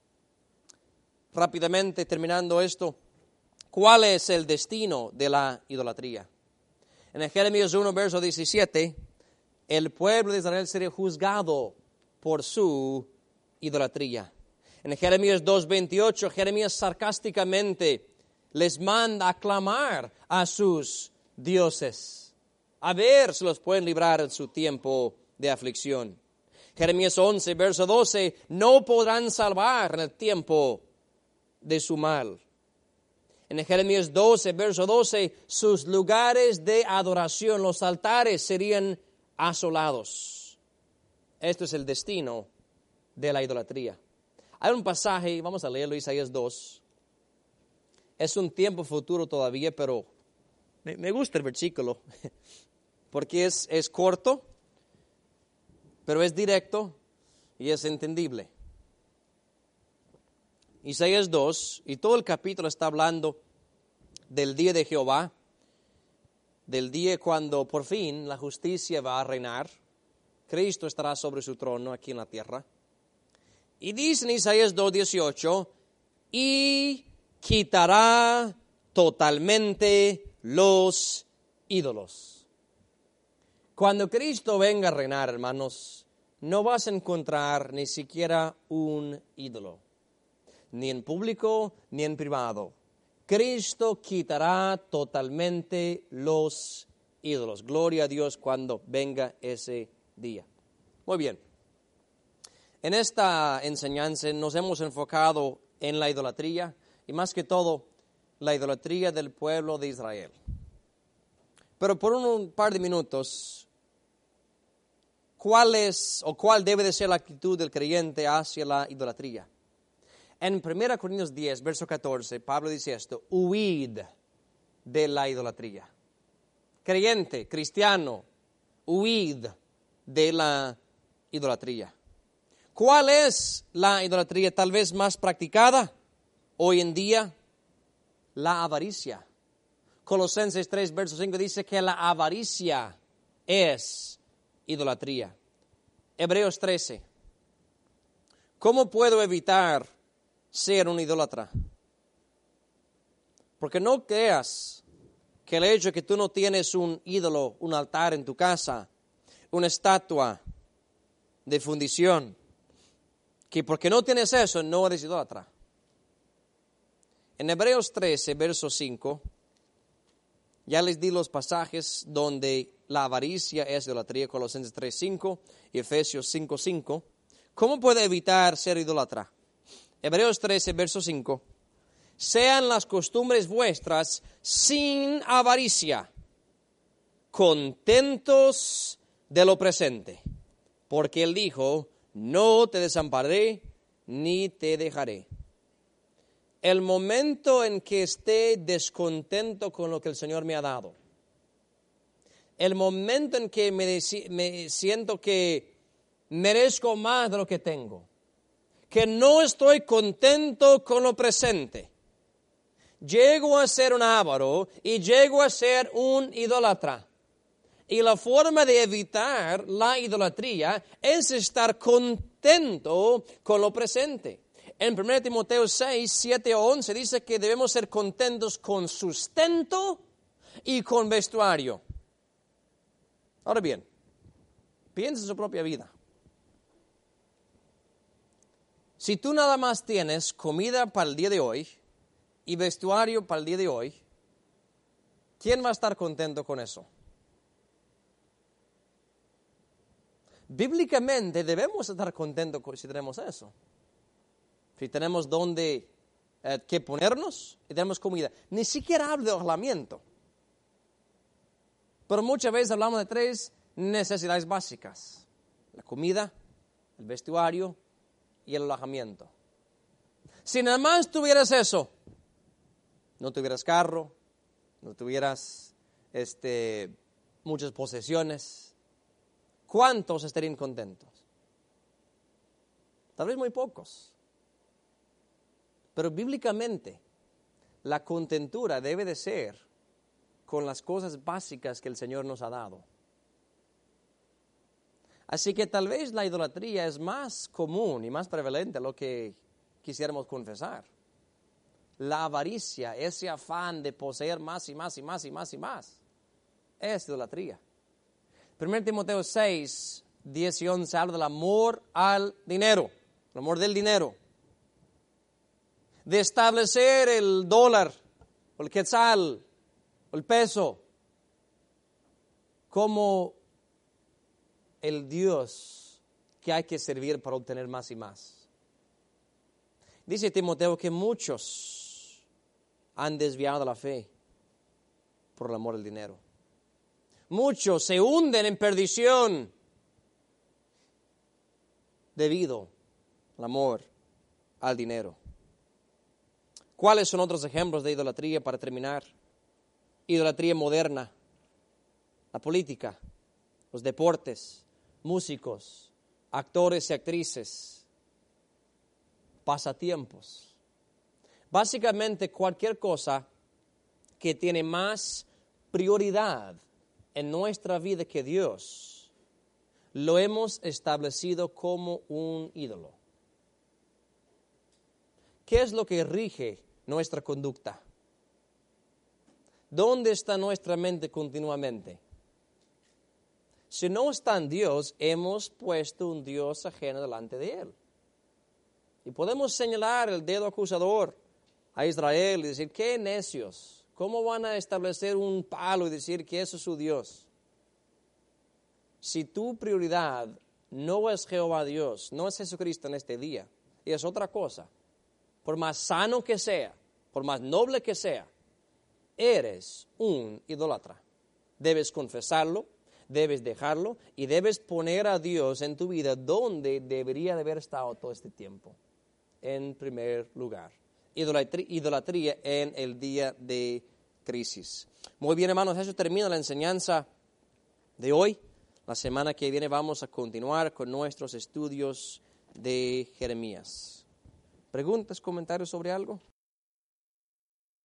Rápidamente, terminando esto, ¿cuál es el destino de la idolatría? En Jeremías 1, verso 17, el pueblo de Israel sería juzgado por su idolatría. En Jeremías 2:28, Jeremías sarcásticamente les manda a clamar a sus dioses, a ver si los pueden librar en su tiempo de aflicción. Jeremías 11, verso 12, no podrán salvar en el tiempo de su mal. En Jeremías 12, verso 12, sus lugares de adoración, los altares, serían asolados. Esto es el destino de la idolatría. Hay un pasaje, vamos a leerlo, Isaías 2. Es un tiempo futuro todavía, pero me gusta el versículo, porque es corto, pero es directo y es entendible. Isaías 2, y todo el capítulo está hablando del día de Jehová, del día cuando por fin la justicia va a reinar. Cristo estará sobre su trono aquí en la tierra. Y dice en Isaías 2:18, y quitará totalmente los ídolos. Cuando Cristo venga a reinar, hermanos, no vas a encontrar ni siquiera un ídolo, ni en público ni en privado. Cristo quitará totalmente los ídolos. Gloria a Dios cuando venga ese día. Muy bien. En esta enseñanza nos hemos enfocado en la idolatría y más que todo la idolatría del pueblo de Israel. Pero por un par de minutos, ¿cuál debe de ser la actitud del creyente hacia la idolatría? En 1 Corintios 10, verso 14, Pablo dice esto, huid de la idolatría. Creyente, cristiano, huid de la idolatría. ¿Cuál es la idolatría tal vez más practicada hoy en día? La avaricia. Colosenses 3, verso 5 dice que la avaricia es idolatría. Hebreos 13. ¿Cómo puedo evitar ser un idólatra? Porque no creas que el hecho de que tú no tienes un ídolo, un altar en tu casa, una estatua de fundición, que porque no tienes eso no eres idólatra. En Hebreos 13, verso 5, ya les di los pasajes donde la avaricia es idolatría, Colosenses 3, 5 y Efesios 5, 5. ¿Cómo puede evitar ser idólatra? Hebreos 13, verso 5. Sean las costumbres vuestras sin avaricia, contentos de lo presente. Porque Él dijo, no te desampararé ni te dejaré. el momento en que esté descontento con lo que el Señor me ha dado, el momento en que me siento que merezco más de lo que tengo, que no estoy contento con lo presente, llego a ser un avaro y llego a ser un idólatra. Y la forma de evitar la idolatría es estar contento con lo presente. En 1 Timoteo 6, 7 o 11 dice que debemos ser contentos con sustento y con vestuario. Ahora bien, piensa en su propia vida. Si tú nada más tienes comida para el día de hoy y vestuario para el día de hoy, ¿quién va a estar contento con eso? Bíblicamente debemos estar contentos si tenemos eso. Si tenemos dónde que ponernos y tenemos comida. Ni siquiera hablo de alojamiento. Pero muchas veces hablamos de 3 necesidades básicas: la comida, el vestuario y el alojamiento. Si nada más tuvieras eso, no tuvieras carro, no tuvieras muchas posesiones, ¿cuántos estarían contentos? Tal vez muy pocos. Pero bíblicamente, la contentura debe de ser con las cosas básicas que el Señor nos ha dado. Así que tal vez la idolatría es más común y más prevalente de lo que quisiéramos confesar. La avaricia, ese afán de poseer más y más y más y más y más, es idolatría. 1 Timoteo 6, 10 y 11 habla del amor al dinero, el amor del dinero. De establecer el dólar, o el quetzal, o el peso, como el Dios que hay que servir para obtener más y más. Dice Timoteo que muchos han desviado de la fe por el amor al dinero. Muchos se hunden en perdición debido al amor al dinero. ¿Cuáles son otros ejemplos de idolatría para terminar? Idolatría moderna, la política, los deportes, músicos, actores y actrices, pasatiempos. Básicamente cualquier cosa que tiene más prioridad en nuestra vida que Dios, lo hemos establecido como un ídolo. ¿Qué es lo que rige nuestra conducta? ¿Dónde está nuestra mente continuamente? Si no está en Dios, hemos puesto un Dios ajeno delante de Él. Y podemos señalar el dedo acusador a Israel y decir, ¡qué necios! ¿Cómo van a establecer un palo y decir que eso es su Dios? Si tu prioridad no es Jehová Dios, no es Jesucristo en este día, y es otra cosa, por más sano que sea, por más noble que sea, eres un idólatra. Debes confesarlo, debes dejarlo y debes poner a Dios en tu vida donde debería de haber estado todo este tiempo. En primer lugar, idolatría en el día de crisis. Muy bien, hermanos, eso termina la enseñanza de hoy. La semana que viene vamos a continuar con nuestros estudios de Jeremías. ¿Preguntas, comentarios sobre algo?